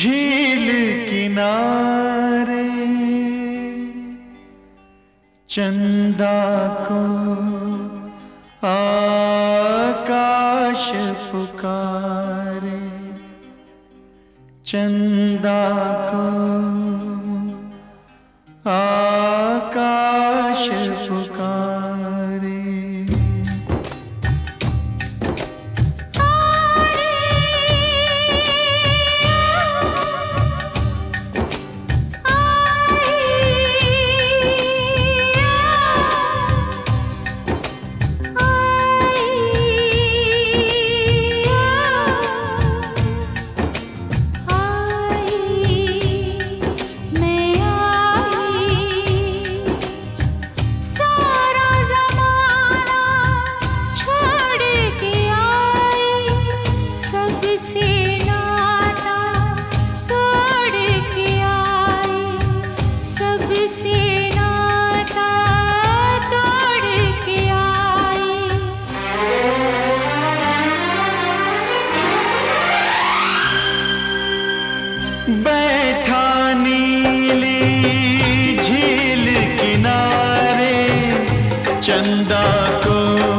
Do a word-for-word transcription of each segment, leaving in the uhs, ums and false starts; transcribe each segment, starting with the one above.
झील किनारे चंदा को आकाश पुकारे, चंदा को आकाश पुकारे। बैठा नीली झील किनारे चंदा को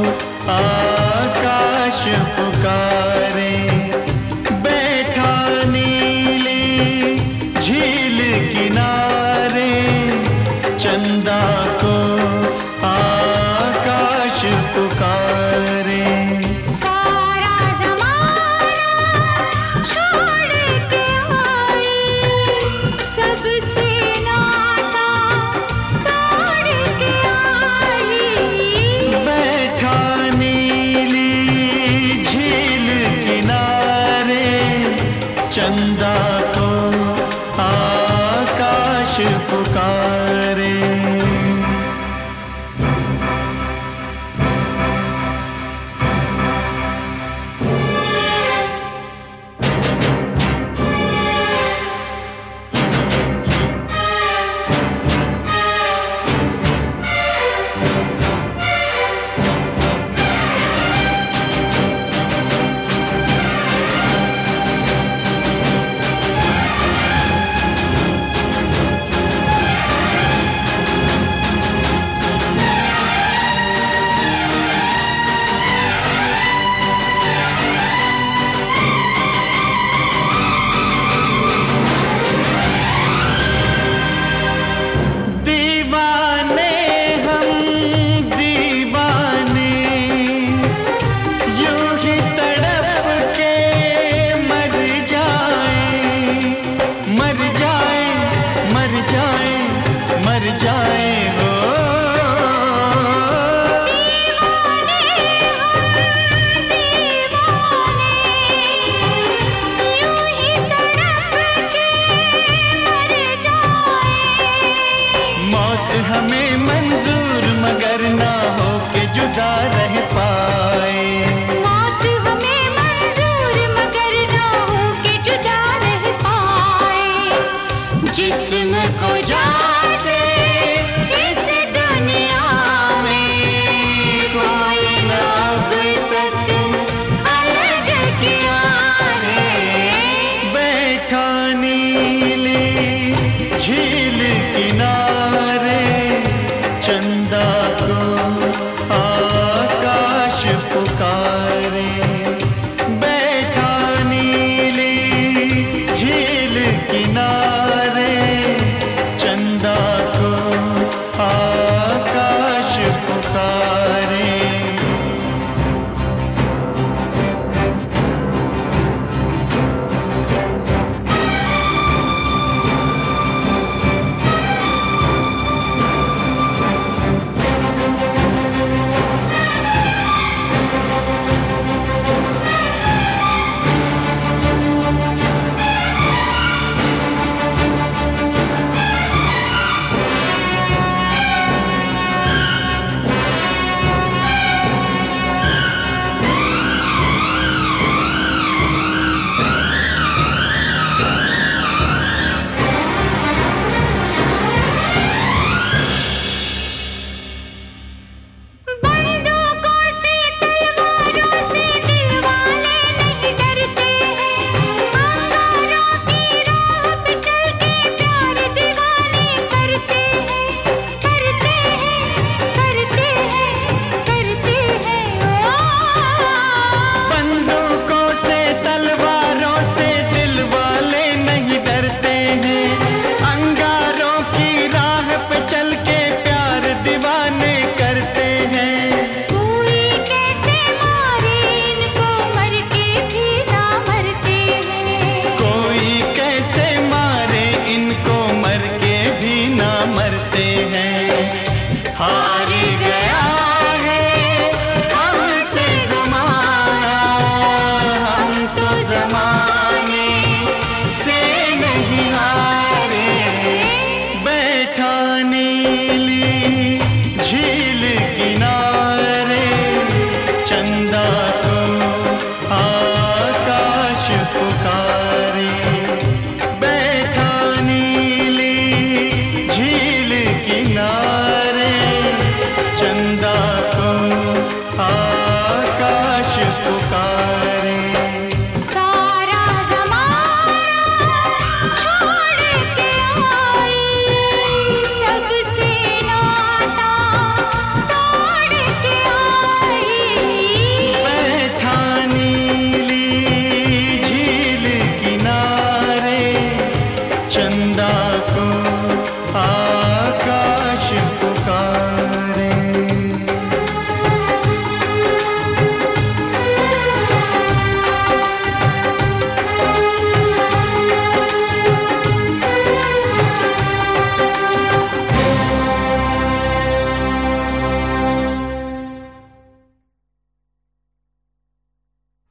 आकाश पुकारे, बैठा नीली झील किनारे चंदा को आकाश पुकारे। चंदा को आकाश पुकारे। हमें मंजूर मगर ना हो के जुदा रह पाए, मौत हमें मंजूर मगर ना हो के जुदा रह पाए। जिस्म को जान से इस दुनिया में कोई न अब तक अलग किया है। बैठा नीली झील किनारे चंदा को आकाश पुकारे, बैठा नीली झील किनारे